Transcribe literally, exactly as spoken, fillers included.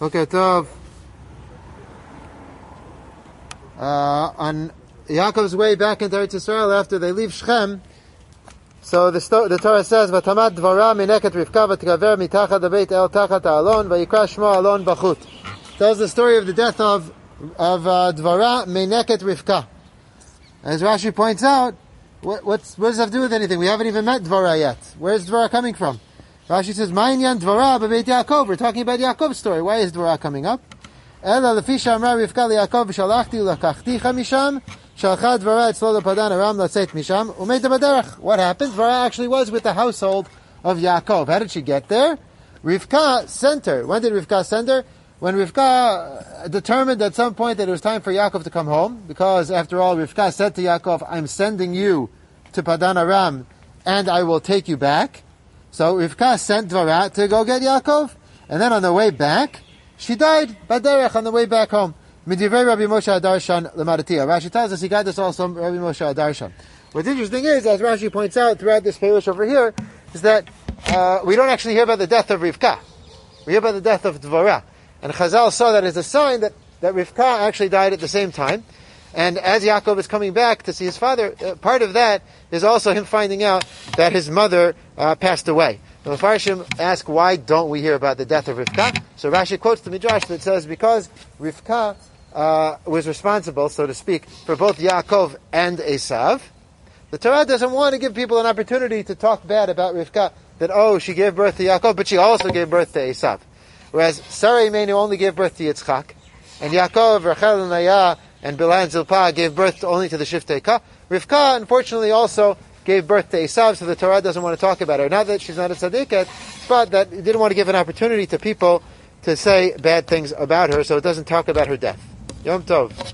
Okay, Tov. Uh, on Yaakov's way back into Eretz Yisrael after they leave Shechem, so the, sto- the Torah says, "V'tamad dvara mineket Rivka v'tikaver mitachad habeit el tachat ha'alon v'yikra shmo alon bachut." Tells the story of the death of of uh, dvara mineket Rivka. As Rashi points out, what, what's, what does that have to do with anything? We haven't even met dvara yet. Where's dvara coming from? Rashi says, "Ma'inyan dvara b'beit Yaakov." We're talking about Yaakov's story. Why is dvara coming up? Ela lefisha amra Rivka liYaakov v'shalachti ulakachticha misham shalcha dvara etzlo lepadan aram latzeit misham umeita b'derech. What happened? Dvara actually was with the household of Yaakov. How did she get there? Rivka sent her. When did Rivka send her? When Rivka determined at some point that it was time for Yaakov to come home, because after all, Rivka said to Yaakov, "I'm sending you to Padan Aram, and I will take you back." So Rivka sent Dvara to go get Yaakov, and then on the way back, she died baderech on the way back home. Midivrei Rabbi Moshe Adarshan lemadatia. Rashi tells us he got this also from Rabbi Moshe Adarshan. What's interesting is, as Rashi points out throughout this parish over here, is that uh, we don't actually hear about the death of Rivka. We hear about the death of Dvara. And Chazal saw that as a sign that, that Rivka actually died at the same time. And as Yaakov is coming back to see his father, uh, part of that is also him finding out that his mother uh, passed away. The Mefarshim ask, why don't we hear about the death of Rivka? So Rashi quotes the Midrash that says, because Rivka uh, was responsible, so to speak, for both Yaakov and Esav, the Torah doesn't want to give people an opportunity to talk bad about Rivka, that, oh, she gave birth to Yaakov, but she also gave birth to Esav. Whereas Sarah Imenu only gave birth to Yitzchak, and Yaakov, Rachel, and Leah, and Bilhah and Zilpah gave birth only to the Shiftei Ka. Rivka, unfortunately, also gave birth to Esav, so the Torah doesn't want to talk about her. Not that she's not a tzaddiket, but that it didn't want to give an opportunity to people to say bad things about her, so it doesn't talk about her death. Yom Tov.